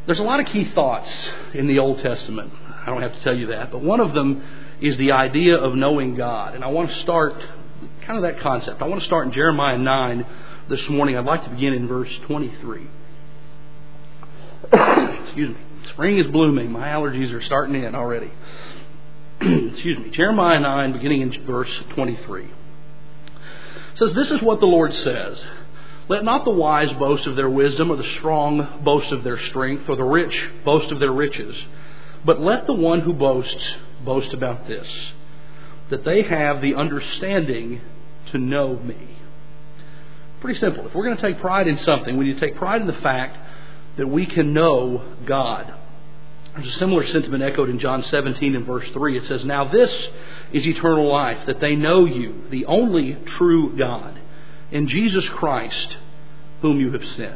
There's a lot of key thoughts in the Old Testament. I don't have to tell you that. But one of them is the idea of knowing God. And I want to start kind of that concept. I want to start in Jeremiah 9 this morning. I'd like to begin in verse 23. Excuse me. Spring is blooming. My allergies are starting in already. Excuse me. Jeremiah 9, beginning in verse 23. It says, "This is what the Lord says. Let not the wise boast of their wisdom, or the strong boast of their strength, or the rich boast of their riches. But let the one who boasts boast about this, that they have the understanding to know me." Pretty simple. If we're going to take pride in something, we need to take pride in the fact that we can know God. There's a similar sentiment echoed in John 17 and verse 3. It says, "Now this is eternal life, that they know you, the only true God, and Jesus Christ, whom you have sent."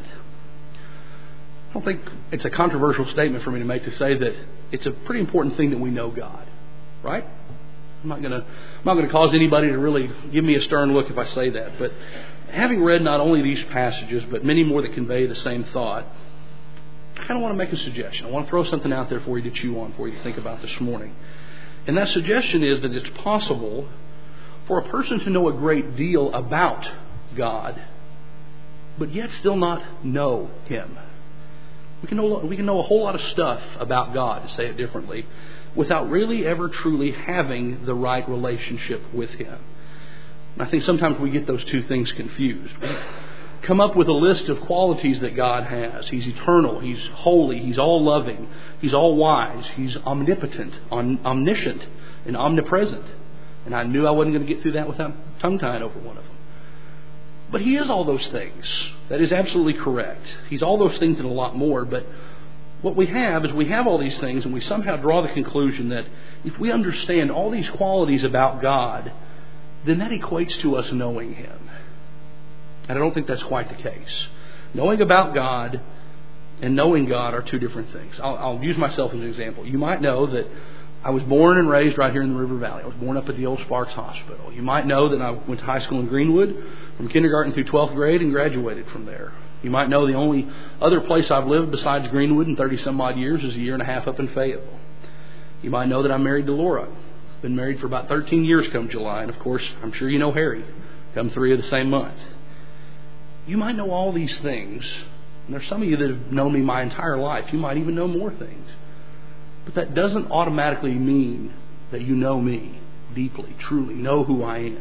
I don't think it's a controversial statement for me to make to say that it's a pretty important thing that we know God, right? I'm not going to cause anybody to really give me a stern look if I say that. But having read not only these passages, but many more that convey the same thought, I kind of want to make a suggestion. I want to throw something out there for you to chew on, for you to think about this morning. And that suggestion is that it's possible for a person to know a great deal about God, but yet still not know Him. We can know a whole lot of stuff about God, to say it differently, without really ever truly having the right relationship with Him. And I think sometimes we get those two things confused. We come up with a list of qualities that God has. He's eternal, He's holy, He's all-loving, He's all-wise, He's omnipotent, omniscient, and omnipresent. And I knew I wasn't going to get through that without tongue-tying over one of them. But He is all those things. That is absolutely correct. He's all those things and a lot more. But what we have is we have all these things, and we somehow draw the conclusion that if we understand all these qualities about God, then that equates to us knowing Him. And I don't think that's quite the case. Knowing about God and knowing God are two different things. I'll use myself as an example. You might know that I was born and raised right here in the River Valley. I was born up at the old Sparks Hospital. You might know that I went to high school in Greenwood from kindergarten through 12th grade and graduated from there. You might know the only other place I've lived besides Greenwood in 30-some odd years is a year and a half up in Fayetteville. You might know that I'm married to Laura. Been married for about 13 years come July. And of course, I'm sure you know Harry. Come 3 of the same month. You might know all these things. And there's some of you that have known me my entire life. You might even know more things. But that doesn't automatically mean that you know me deeply, truly, know who I am.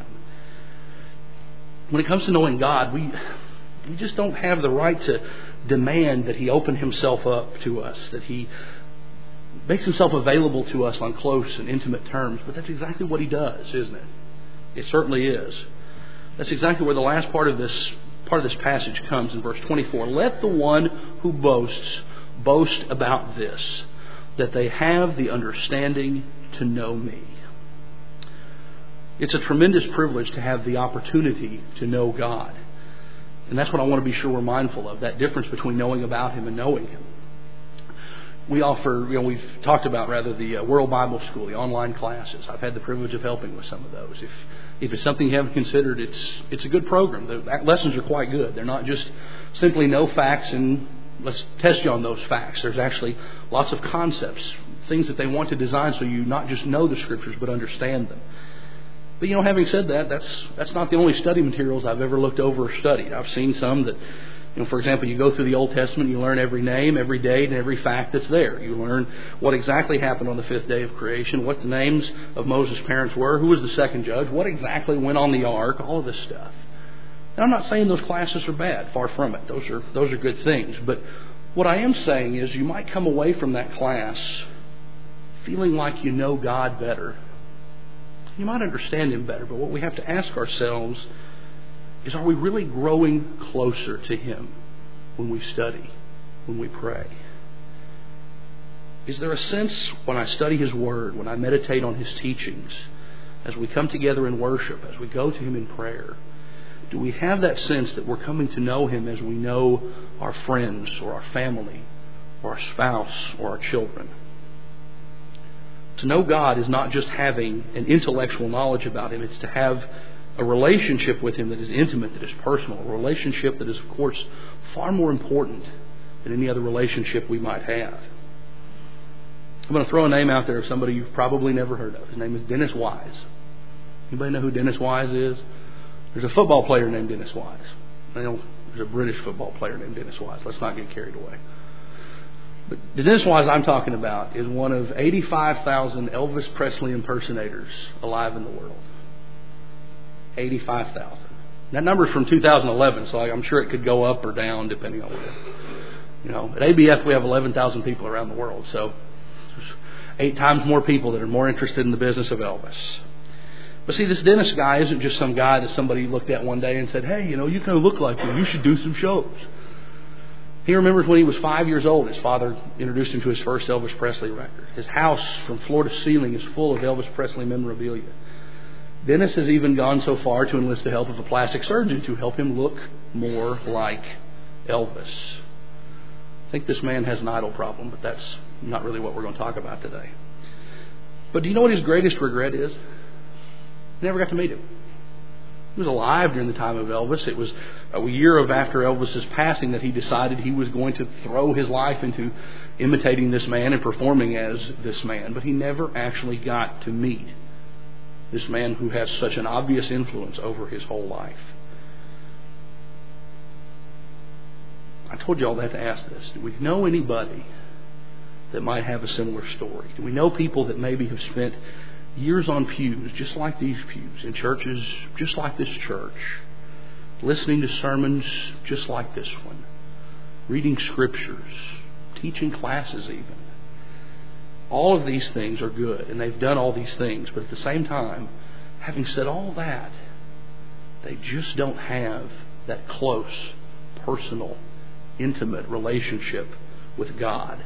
When it comes to knowing God, we just don't have the right to demand that He open Himself up to us, that He makes Himself available to us on close and intimate terms. But that's exactly what He does, isn't it? It certainly is. That's exactly where the last part of this passage comes in verse 24. "Let the one who boasts boast about this, that they have the understanding to know me." It's a tremendous privilege to have the opportunity to know God. And that's what I want to be sure we're mindful of, that difference between knowing about Him and knowing Him. We offer, we've talked about the World Bible School, the online classes. I've had the privilege of helping with some of those. If it's something you haven't considered, it's a good program. The lessons are quite good. They're not just simply know facts and let's test you on those facts. There's actually lots of concepts, things that they want to design so you not just know the Scriptures but understand them. But having said that, that's not the only study materials I've ever looked over or studied. I've seen some that, for example, you go through the Old Testament, you learn every name, every date, and every fact that's there. You learn what exactly happened on the 5th day of creation, what the names of Moses' parents were, who was the second judge, what exactly went on the ark, all of this stuff. And I'm not saying those classes are bad, far from it. Those are good things. But what I am saying is you might come away from that class feeling like you know God better. You might understand Him better, but what we have to ask ourselves is, are we really growing closer to Him when we study, when we pray? Is there a sense when I study His Word, when I meditate on His teachings, as we come together in worship, as we go to Him in prayer, do we have that sense that we're coming to know Him as we know our friends or our family or our spouse or our children? To know God is not just having an intellectual knowledge about Him. It's to have a relationship with Him that is intimate, that is personal. A relationship that is, of course, far more important than any other relationship we might have. I'm going to throw a name out there of somebody you've probably never heard of. His name is Dennis Wise. Anybody know who Dennis Wise is? There's a football player named Dennis Wise. There's a British football player named Dennis Wise. Let's not get carried away. But the Dennis Wise I'm talking about is one of 85,000 Elvis Presley impersonators alive in the world. 85,000. That number's from 2011, so I'm sure it could go up or down depending on what. At ABF we have 11,000 people around the world, so there's 8 times more people that are more interested in the business of Elvis. But see, this Dennis guy isn't just some guy that somebody looked at one day and said, hey, you kind of look like him. You should do some shows. He remembers when he was 5 years old, his father introduced him to his first Elvis Presley record. His house from floor to ceiling is full of Elvis Presley memorabilia. Dennis has even gone so far to enlist the help of a plastic surgeon to help him look more like Elvis. I think this man has an idol problem, but that's not really what we're going to talk about today. But do you know what his greatest regret is? He never got to meet him. He was alive during the time of Elvis. It was a year after Elvis's passing that he decided he was going to throw his life into imitating this man and performing as this man. But he never actually got to meet this man who has such an obvious influence over his whole life. I told you all that to ask this. Do we know anybody that might have a similar story? Do we know people that maybe have spent years on pews, just like these pews, in churches just like this church, listening to sermons just like this one, reading scriptures, teaching classes even? All of these things are good, and they've done all these things, but at the same time, having said all that, they just don't have that close, personal, intimate relationship with God.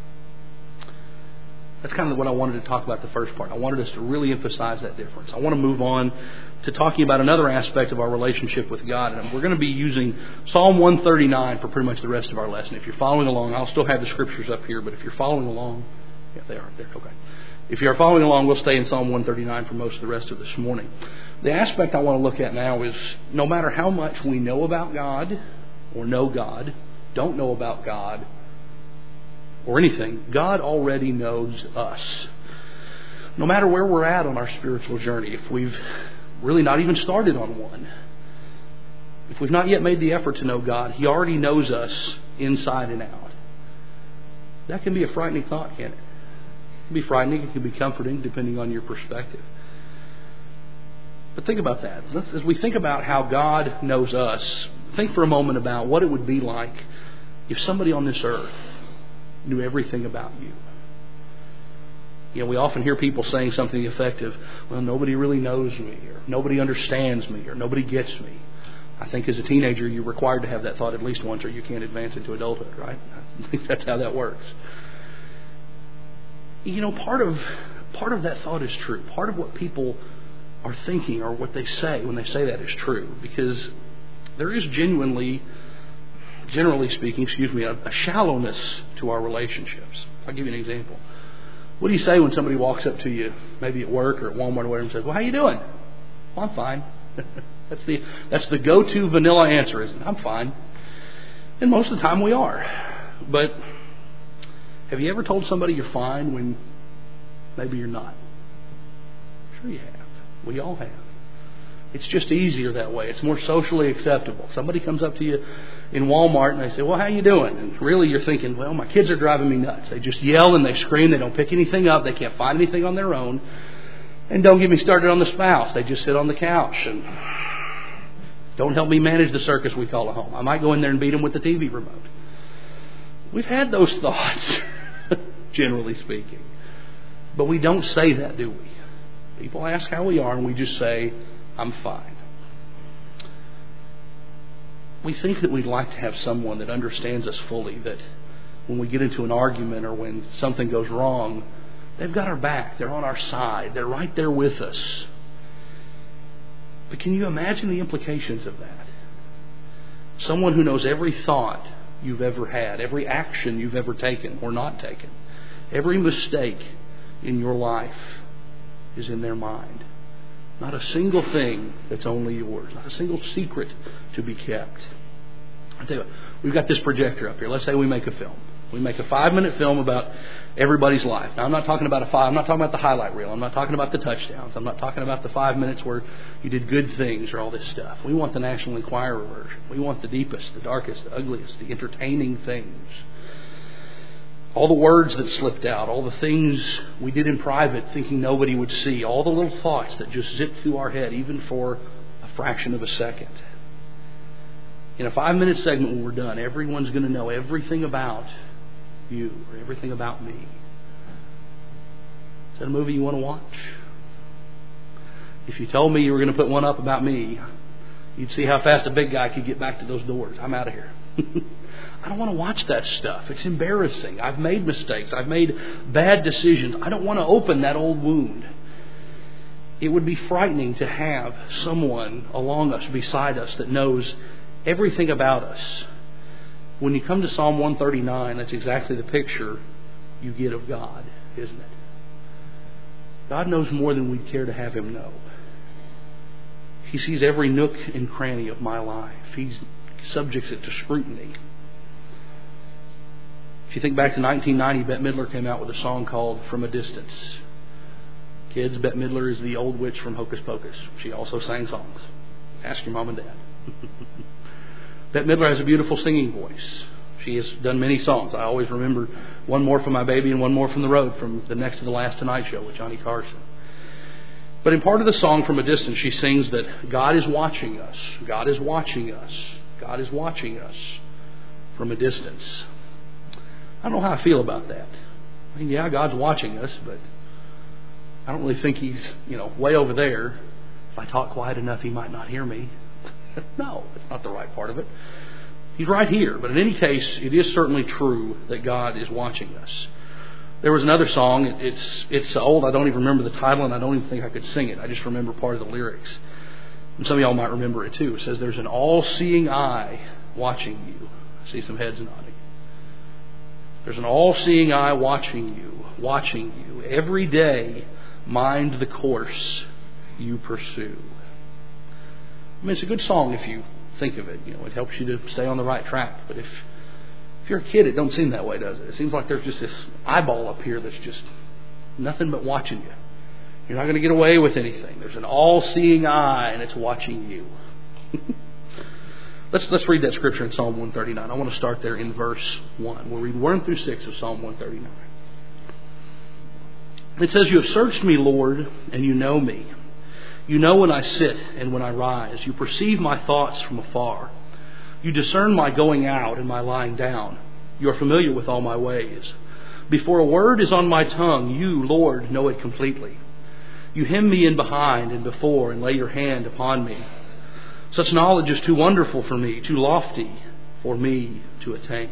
That's kind of what I wanted to talk about the first part. I wanted us to really emphasize that difference. I want to move on to talking about another aspect of our relationship with God. And we're going to be using Psalm 139 for pretty much the rest of our lesson. If you're following along, I'll still have the scriptures up here, but if you're following along, yeah, they are there. Okay. If you're following along, we'll stay in Psalm 139 for most of the rest of this morning. The aspect I want to look at now is no matter how much we know about God or know God, don't know about God, or anything, God already knows us. No matter where we're at on our spiritual journey, if we've really not even started on one, if we've not yet made the effort to know God, He already knows us inside and out. That can be a frightening thought, can't it? It can be frightening, it can be comforting, depending on your perspective. But think about that. As we think about how God knows us, think for a moment about what it would be like if somebody on this earth knew everything about you. We often hear people saying something effective, well, nobody really knows me, or nobody understands me, or nobody gets me. I think as a teenager you're required to have that thought at least once, or you can't advance into adulthood, right? I think that's how that works. Part of that thought is true. Part of what people are thinking, or what they say when they say that, is true, because there is generally speaking, a shallowness to our relationships. I'll give you an example. What do you say when somebody walks up to you, maybe at work or at Walmart or whatever, and says, well, how you doing? Well, I'm fine. That's the go-to vanilla answer, isn't it? I'm fine. And most of the time we are. But have you ever told somebody you're fine when maybe you're not? Sure you have. We all have. It's just easier that way. It's more socially acceptable. Somebody comes up to you in Walmart and they say, well, how you doing? And really you're thinking, well, my kids are driving me nuts. They just yell and they scream. They don't pick anything up. They can't find anything on their own. And don't get me started on the spouse. They just sit on the couch and don't help me manage the circus we call a home. I might go in there and beat them with the TV remote. We've had those thoughts, generally speaking. But we don't say that, do we? People ask how we are and we just say, I'm fine. We think that we'd like to have someone that understands us fully, that when we get into an argument or when something goes wrong, they've got our back, they're on our side, they're right there with us. But can you imagine the implications of that? Someone who knows every thought you've ever had, every action you've ever taken or not taken, every mistake in your life is in their mind. Not a single thing that's only yours. Not a single secret to be kept. I tell you what, we've got this projector up here. Let's say we make a film. We make a 5-minute film about everybody's life. Now, I'm not talking about I'm not talking about the highlight reel. I'm not talking about the touchdowns. I'm not talking about the 5 minutes where you did good things or all this stuff. We want the National Enquirer version. We want the deepest, the darkest, the ugliest, the entertaining things. All the words that slipped out, all the things we did in private thinking nobody would see, all the little thoughts that just zipped through our head even for a fraction of a second. In a 5-minute segment when we're done, everyone's going to know everything about you or everything about me. Is that a movie you want to watch? If you told me you were going to put one up about me, you'd see how fast a big guy could get back to those doors. I'm out of here. I don't want to watch that stuff. It's embarrassing. I've made mistakes. I've made bad decisions. I don't want to open that old wound. It would be frightening to have someone along us, beside us, that knows everything about us. When you come to Psalm 139, that's exactly the picture you get of God, isn't it? God knows more than we'd care to have Him know. He sees every nook and cranny of my life. He subjects it to scrutiny. If you think back to 1990, Bette Midler came out with a song called From a Distance. Kids, Bette Midler is the old witch from Hocus Pocus. She also sang songs. Ask your mom and dad. Bette Midler has a beautiful singing voice. She has done many songs. I always remember One More from My Baby and One More from the Road from the Next to the Last Tonight Show with Johnny Carson. But in part of the song From a Distance, she sings that God is watching us. God is watching us. God is watching us from a distance. I don't know how I feel about that. I mean, yeah, God's watching us, but I don't really think He's, way over there. If I talk quiet enough, He might not hear me. No, that's not the right part of it. He's right here. But in any case, it is certainly true that God is watching us. There was another song. It's old. I don't even remember the title, and I don't even think I could sing it. I just remember part of the lyrics. And some of y'all might remember it too. It says, "There's an all-seeing eye watching you." I see some heads nodding. There's an all-seeing eye watching you. Every day, mind the course you pursue. I mean, it's a good song if you think of it. It helps you to stay on the right track. But if you're a kid, it don't seem that way, does it? It seems like there's just this eyeball up here that's just nothing but watching you. You're not going to get away with anything. There's an all-seeing eye, and it's watching you. Let's read that scripture in Psalm 139. I want to start there in verse 1. We'll read 1 through 6 of Psalm 139. It says, "You have searched me, Lord, and you know me. You know when I sit and when I rise. You perceive my thoughts from afar. You discern my going out and my lying down. You are familiar with all my ways. Before a word is on my tongue, you, Lord, know it completely. You hem me in behind and before and lay your hand upon me. Such knowledge is too wonderful for me, too lofty for me to attain."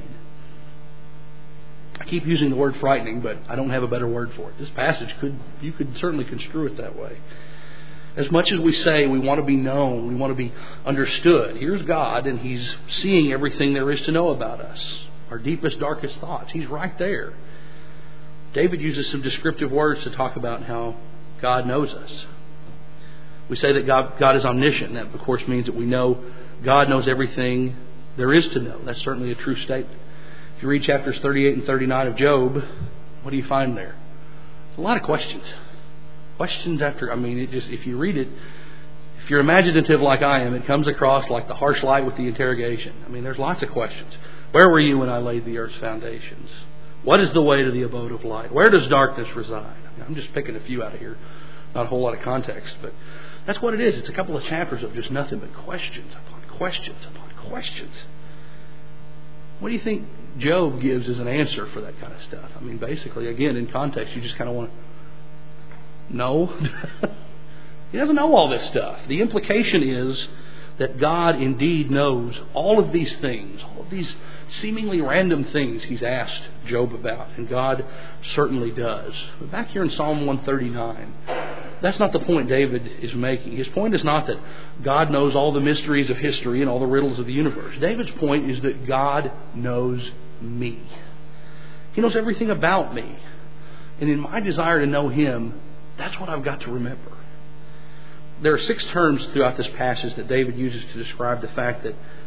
I keep using the word frightening, but I don't have a better word for it. This passage, you could certainly construe it that way. As much as we say we want to be known, we want to be understood, here's God, and He's seeing everything there is to know about us, our deepest, darkest thoughts. He's right there. David uses some descriptive words to talk about how God knows us. We say that God is omniscient. That, of course, means that we know God knows everything there is to know. That's certainly a true statement. If you read chapters 38 and 39 of Job, what do you find there? A lot of questions. Questions after, if you read it, if you're imaginative like I am, it comes across like the harsh light with the interrogation. There's lots of questions. Where were you when I laid the earth's foundations? What is the way to the abode of light? Where does darkness reside? I'm just picking a few out of here. Not a whole lot of context, but that's what it is. It's a couple of chapters of just nothing but questions upon questions upon questions. What do you think Job gives as an answer for that kind of stuff? Basically, again, in context, you just kind of want to know. He doesn't know all this stuff. The implication is that God indeed knows all of these things, all of these seemingly random things He's asked Job about, and God certainly does. But back here in Psalm 139, that's not the point David is making. His point is not that God knows all the mysteries of history and all the riddles of the universe. David's point is that God knows me. He knows everything about me. And in my desire to know Him, that's what I've got to remember. There are 6 terms throughout this passage that David uses to describe the fact that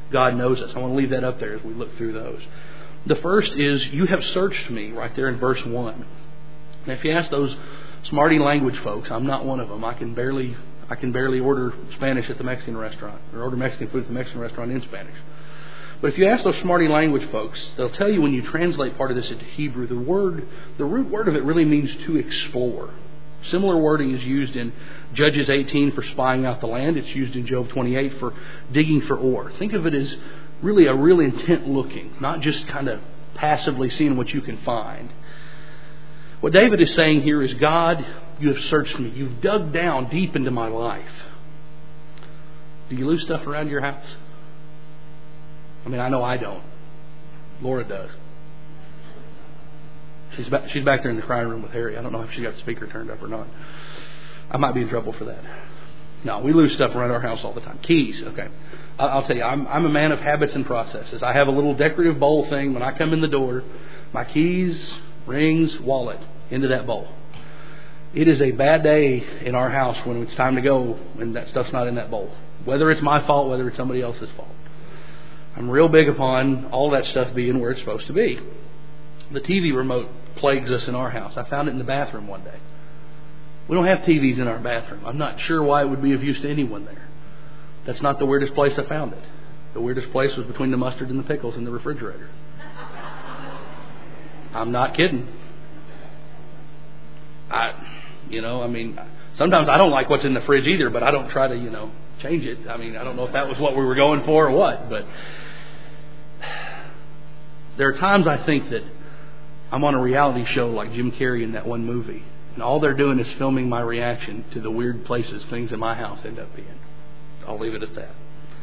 God knows us. I want to leave that up there as we look through those. The first is, you have searched me, right there in verse 1. Now, if you ask those smarty language folks, I'm not one of them. I can barely order Spanish at the Mexican restaurant, or order Mexican food at the Mexican restaurant in Spanish. But if you ask those smarty language folks, they'll tell you when you translate part of this into Hebrew, the root word of it really means to explore. Similar wording is used in Judges 18 for spying out the land. It's used in Job 28 for digging for ore. Think of it as really a real intent looking, not just kind of passively seeing what you can find. What David is saying here is, God, you have searched me. You've dug down deep into my life. Do you lose stuff around your house? I mean, I know I don't. Laura does. She's back there in the crying room with Harry. I don't know if she got the speaker turned up or not. I might be in trouble for that. No, we lose stuff around our house all the time. Keys, okay. I'll tell you, I'm a man of habits and processes. I have a little decorative bowl thing when I come in the door. My keys, rings, wallet, into that bowl. It is a bad day in our house when it's time to go and that stuff's not in that bowl. Whether it's my fault, whether it's somebody else's fault. I'm real big upon all that stuff being where it's supposed to be. The TV remote plagues us in our house. I found it in the bathroom one day. We don't have TVs in our bathroom. I'm not sure why it would be of use to anyone there. That's not the weirdest place I found it. The weirdest place was between the mustard and the pickles in the refrigerator. I'm not kidding. Sometimes I don't like what's in the fridge either, but I don't try to, change it. I don't know if that was what we were going for or what, but there are times I think that I'm on a reality show like Jim Carrey in that one movie, and all they're doing is filming my reaction to the weird places things in my house end up being. I'll leave it at that.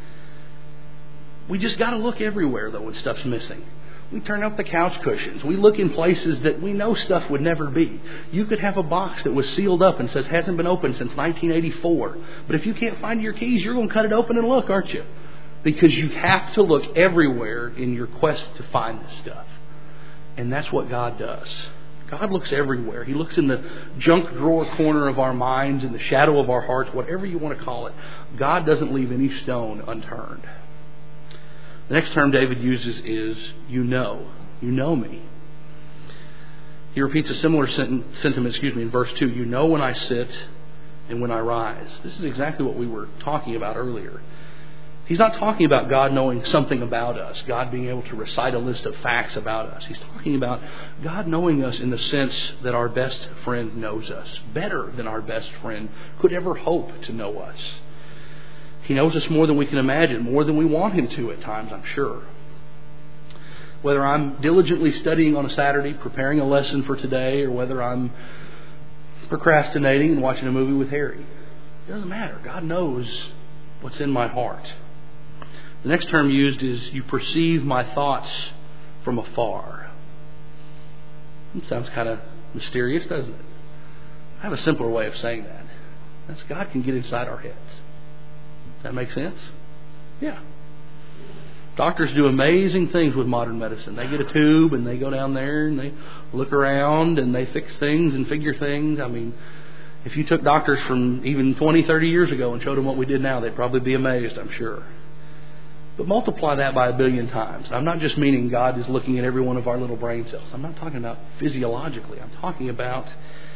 We just got to look everywhere, though, when stuff's missing. We turn up the couch cushions. We look in places that we know stuff would never be. You could have a box that was sealed up and says hasn't been opened since 1984. But if you can't find your keys, you're going to cut it open and look, aren't you? Because you have to look everywhere in your quest to find this stuff. And that's what God does. God looks everywhere. He looks in the junk drawer corner of our minds, in the shadow of our hearts, whatever you want to call it. God doesn't leave any stone unturned. The next term David uses is, you know. You know me. He repeats a similar sentiment, in verse 2. You know when I sit and when I rise. This is exactly what we were talking about earlier. He's not talking about God knowing something about us, God being able to recite a list of facts about us. He's talking about God knowing us in the sense that our best friend knows us, better than our best friend could ever hope to know us. He knows us more than we can imagine, more than we want Him to at times, I'm sure. Whether I'm diligently studying on a Saturday, preparing a lesson for today, or whether I'm procrastinating and watching a movie with Harry, it doesn't matter. God knows what's in my heart. The next term used is, you perceive my thoughts from afar. It sounds kind of mysterious, doesn't it? I have a simpler way of saying that. That's God can get inside our heads. That make sense? Yeah. Doctors do amazing things with modern medicine. They get a tube and they go down there and they look around and they fix things and figure things. If you took doctors from even 20, 30 years ago and showed them what we did now, they'd probably be amazed, I'm sure. But multiply that by 1 billion times. I'm not just meaning God is looking at every one of our little brain cells. I'm not talking about physiologically. I'm talking about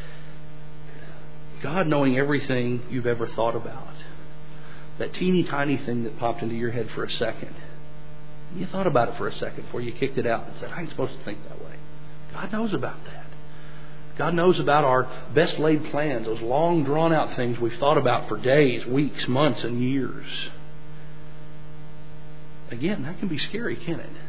God knowing everything you've ever thought about. That teeny tiny thing that popped into your head for a second. You thought about it for a second before you kicked it out and said, I ain't supposed to think that way. God knows about that. God knows about our best laid plans, those long drawn out things we've thought about for days, weeks, months, and years. Again, that can be scary, can't it?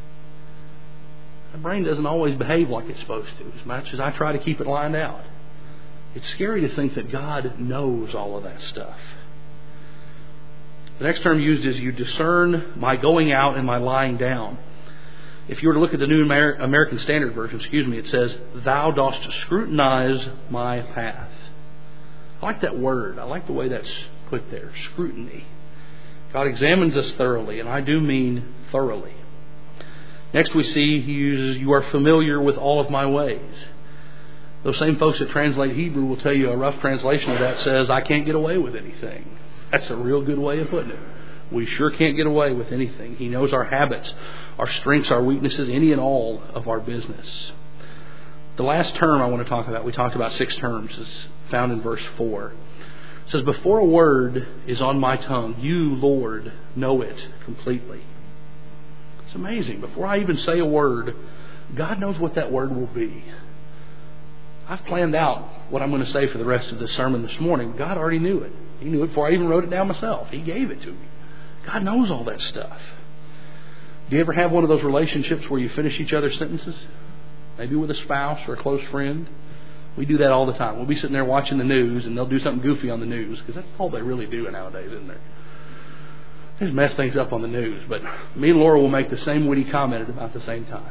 My brain doesn't always behave like it's supposed to, as much as I try to keep it lined out. It's scary to think that God knows all of that stuff. The next term used is, you discern my going out and my lying down. If you were to look at the New American Standard Version, it says, thou dost scrutinize my path. I like that word. I like the way that's put there, scrutiny. God examines us thoroughly, and I do mean thoroughly. Next we see he uses, you are familiar with all of my ways. Those same folks that translate Hebrew will tell you a rough translation of that says, I can't get away with anything. That's a real good way of putting it. We sure can't get away with anything. He knows our habits, our strengths, our weaknesses, any and all of our business. The last term I want to talk about, we talked about 6 terms, is found in verse 4. It says, before a word is on my tongue, you, Lord, know it completely. It's amazing. Before I even say a word, God knows what that word will be. I've planned out what I'm going to say for the rest of the sermon this morning. God already knew it. He knew it before I even wrote it down myself. He gave it to me. God knows all that stuff. Do you ever have one of those relationships where you finish each other's sentences? Maybe with a spouse or a close friend. We do that all the time. We'll be sitting there watching the news and they'll do something goofy on the news, because that's all they really do nowadays, isn't there? They just mess things up on the news. But me and Laura will make the same witty comment at about the same time.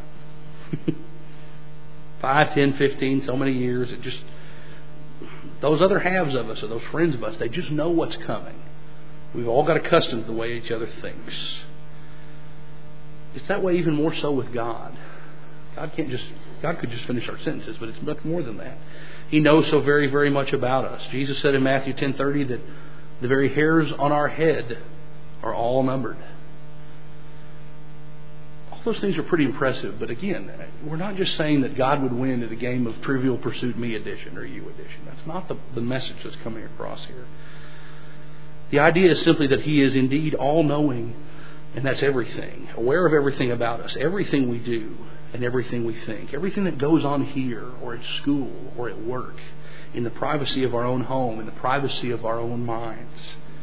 5, 10, 15, so many years. It just, those other halves of us, or those friends of us, they just know what's coming. We've all got accustomed to the way each other thinks. It's that way even more so with God. God could just finish our sentences, but it's much more than that. He knows so very, very much about us. Jesus said in Matthew 10:30 that the very hairs on our head are all numbered. All those things are pretty impressive, but again, we're not just saying that God would win at a game of Trivial Pursuit Me edition or you edition. That's not the message that's coming across here. The idea is simply that He is indeed all-knowing, and that's everything. Aware of everything about us, everything we do, and everything we think. Everything that goes on here, or at school, or at work, in the privacy of our own home, in the privacy of our own minds.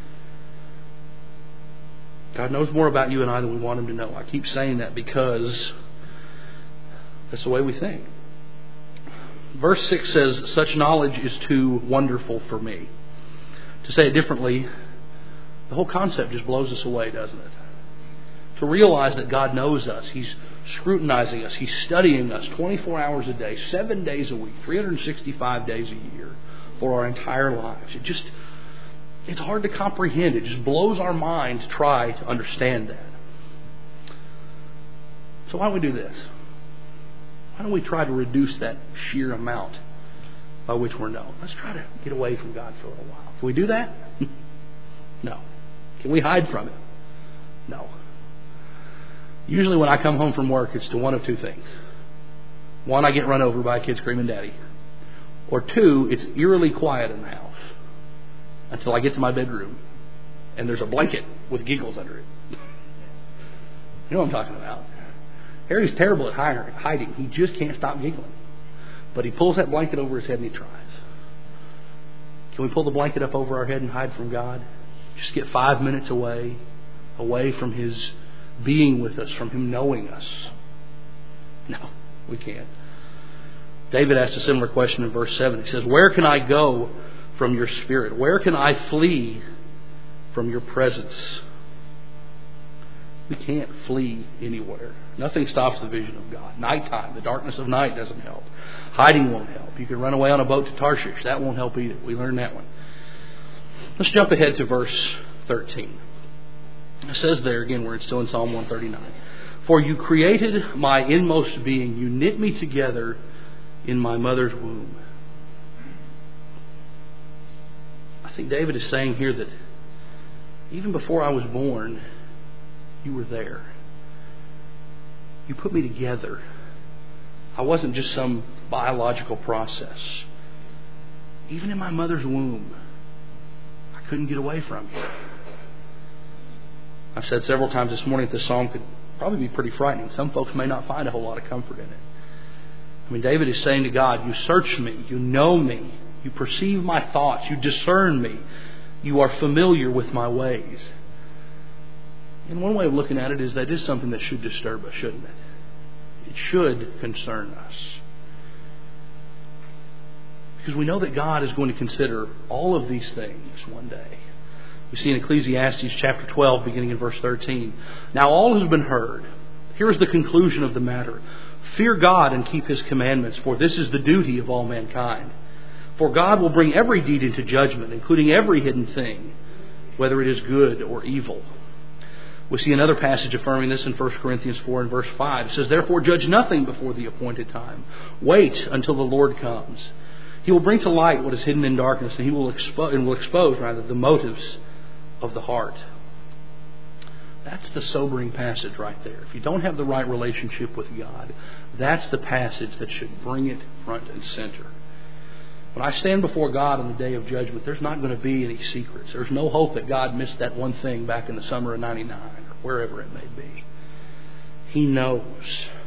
God knows more about you and I than we want Him to know. I keep saying that because that's the way we think. Verse 6 says, such knowledge is too wonderful for me. To say it differently, the whole concept just blows us away, doesn't it? To realize that God knows us. He's scrutinizing us. He's studying us 24 hours a day, 7 days a week, 365 days a year for our entire lives. It's hard to comprehend. It just blows our mind to try to understand that. So why don't we do this? Why don't we try to reduce that sheer amount by which we're known? Let's try to get away from God for a little while. Can we do that? No. Can we hide from Him? No. Usually when I come home from work, it's to one of two things. One, I get run over by a kid screaming daddy. Or two, it's eerily quiet in the house until I get to my bedroom and there's a blanket with giggles under it. You know what I'm talking about. Harry's terrible at hiding. He just can't stop giggling. But he pulls that blanket over his head and he tries. Can we pull the blanket up over our head and hide from God? Just get 5 minutes away from His being with us, from Him knowing us. No, we can't. David asked a similar question in verse 7. He says, where can I go from your Spirit? Where can I flee from your presence? We can't flee anywhere. Nothing stops the vision of God. Nighttime, the darkness of night doesn't help. Hiding won't help. You can run away on a boat to Tarshish. That won't help either. We learned that one. Let's jump ahead to verse 13. It says there, again, we're still in Psalm 139. For you created my inmost being. You knit me together in my mother's womb. I think David is saying here that even before I was born, you were there. You put me together. I wasn't just some biological process. Even in my mother's womb, I couldn't get away from you. I've said several times this morning that this psalm could probably be pretty frightening. Some folks may not find a whole lot of comfort in it. I mean, David is saying to God, you search me, you know me, you perceive my thoughts, you discern me, you are familiar with my ways. And one way of looking at it is that is something that should disturb us, shouldn't it? It should concern us. Because we know that God is going to consider all of these things one day. We see in Ecclesiastes chapter 12, beginning in verse 13. Now all has been heard. Here is the conclusion of the matter. Fear God and keep His commandments, for this is the duty of all mankind. For God will bring every deed into judgment, including every hidden thing, whether it is good or evil. We see another passage affirming this in 1 Corinthians 4 and verse 5. It says, therefore judge nothing before the appointed time. Wait until the Lord comes. He will bring to light what is hidden in darkness, and He will expose the motives of the heart. That's the sobering passage right there. If you don't have the right relationship with God, that's the passage that should bring it front and center. When I stand before God on the day of judgment, there's not going to be any secrets. There's no hope that God missed that one thing back in the summer of 99 or wherever it may be. He knows.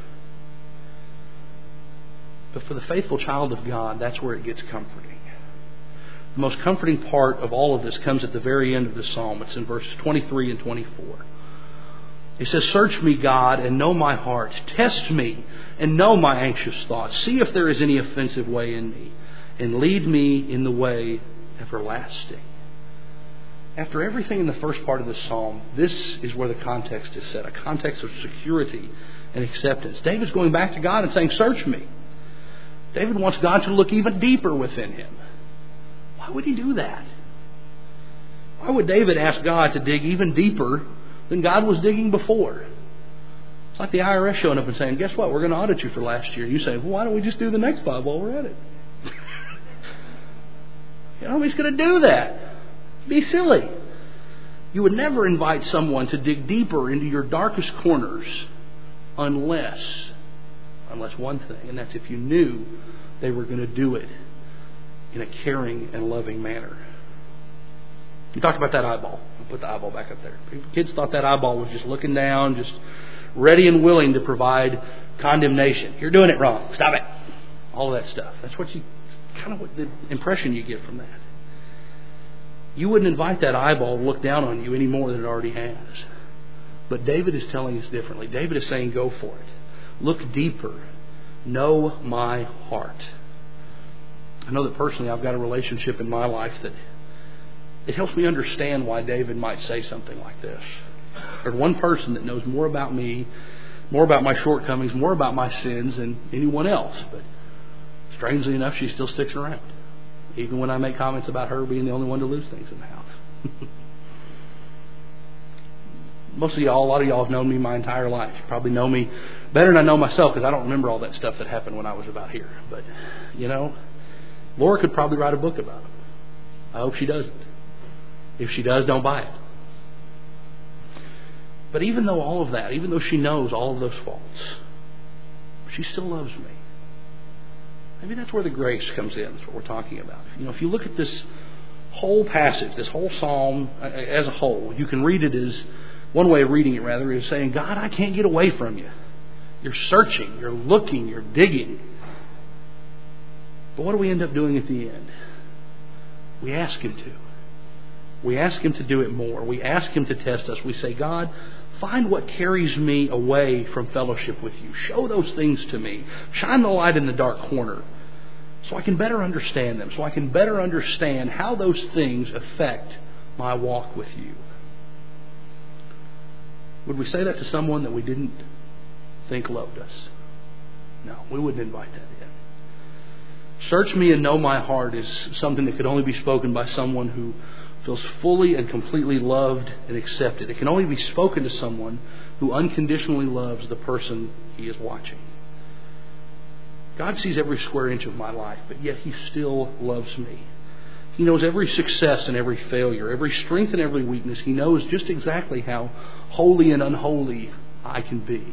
But for the faithful child of God, that's where it gets comforting. The most comforting part of all of this comes at the very end of the psalm. It's in verses 23 and 24. It says, "Search me, God, and know my heart. Test me and know my anxious thoughts. See if there is any offensive way in me, and lead me in the way everlasting." After everything in the first part of the psalm, this is where the context is set, a context of security and acceptance. David's going back to God and saying, "Search me." David wants God to look even deeper within him. Why would he do that? Why would David ask God to dig even deeper than God was digging before? It's like the IRS showing up and saying, "Guess what? We're going to audit you for last year." And you say, "Well, why don't we just do the next 5 while we're at it?" Nobody's going to do that. Be silly. You would never invite someone to dig deeper into your darkest corners unless one thing, and that's if you knew they were going to do it in a caring and loving manner. You talked about that eyeball. I'll put the eyeball back up there. Kids thought that eyeball was just looking down, just ready and willing to provide condemnation. "You're doing it wrong. Stop it." All of that stuff. That's what the impression you get from that. You wouldn't invite that eyeball to look down on you any more than it already has. But David is telling us differently. David is saying, go for it. Look deeper. Know my heart. I know that personally I've got a relationship in my life that it helps me understand why David might say something like this. There's one person that knows more about me, more about my shortcomings, more about my sins than anyone else. But strangely enough, she still sticks around. Even when I make comments about her being the only one to lose things in the house. Most of y'all, a lot of y'all have known me my entire life. You probably know me better than I know myself because I don't remember all that stuff that happened when I was about here. But, Laura could probably write a book about it. I hope she doesn't. If she does, don't buy it. But even though all of that, even though she knows all of those faults, she still loves me. Maybe that's where the grace comes in. That's what we're talking about. If you look at this whole passage, this whole psalm as a whole, you can read it as, one way of reading it rather, is saying, God, I can't get away from you. You're searching, you're looking, you're digging. But what do we end up doing at the end? We ask Him to. We ask Him to do it more. We ask Him to test us. We say, God, find what carries me away from fellowship with you. Show those things to me. Shine the light in the dark corner so I can better understand them, so I can better understand how those things affect my walk with you. Would we say that to someone that we didn't think loved us? No, we wouldn't invite that in. Search me and know my heart is something that could only be spoken by someone who feels fully and completely loved and accepted. It can only be spoken to someone who unconditionally loves the person he is watching. God sees every square inch of my life, but yet He still loves me. He knows every success and every failure, every strength and every weakness. He knows just exactly how holy and unholy I can be.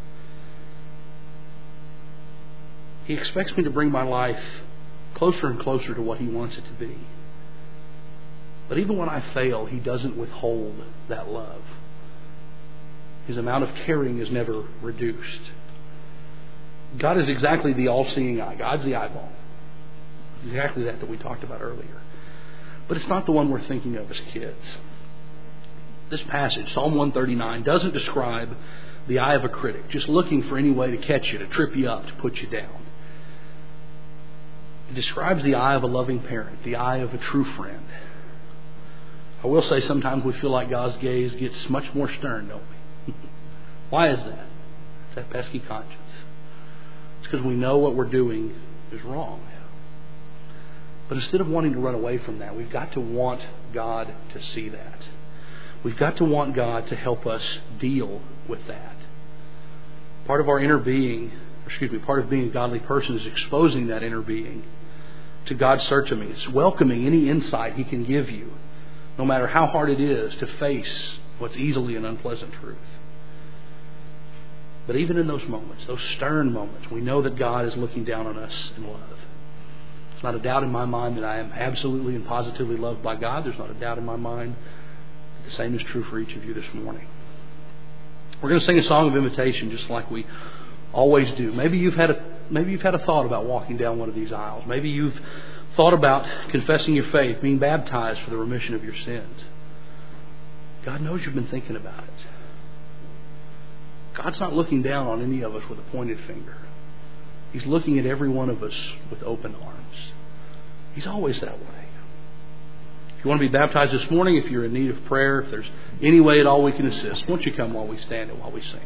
He expects me to bring my life closer and closer to what He wants it to be. But even when I fail, He doesn't withhold that love. His amount of caring is never reduced. God is exactly the all-seeing eye. God's the eyeball. It's exactly that we talked about earlier. But it's not the one we're thinking of as kids. This passage, Psalm 139, doesn't describe the eye of a critic, just looking for any way to catch you, to trip you up, to put you down. It describes the eye of a loving parent, the eye of a true friend. I will say sometimes we feel like God's gaze gets much more stern, don't we? Why is that? It's that pesky conscience. It's because we know what we're doing is wrong. But instead of wanting to run away from that, we've got to want God to see that. We've got to want God to help us deal with that. Part of our inner being, part of being a godly person is exposing that inner being to God's search of me. It's welcoming any insight He can give you, no matter how hard it is to face what's easily an unpleasant truth. But even in those moments, those stern moments, we know that God is looking down on us in love. There's not a doubt in my mind that I am absolutely and positively loved by God. There's not a doubt in my mind that the same is true for each of you this morning. We're going to sing a song of invitation just like we always do. Maybe you've had a thought about walking down one of these aisles. Maybe you've thought about confessing your faith, being baptized for the remission of your sins. God knows you've been thinking about it. God's not looking down on any of us with a pointed finger. He's looking at every one of us with open arms. He's always that way. If you want to be baptized this morning, if you're in need of prayer, if there's any way at all we can assist, won't you come while we stand and while we sing?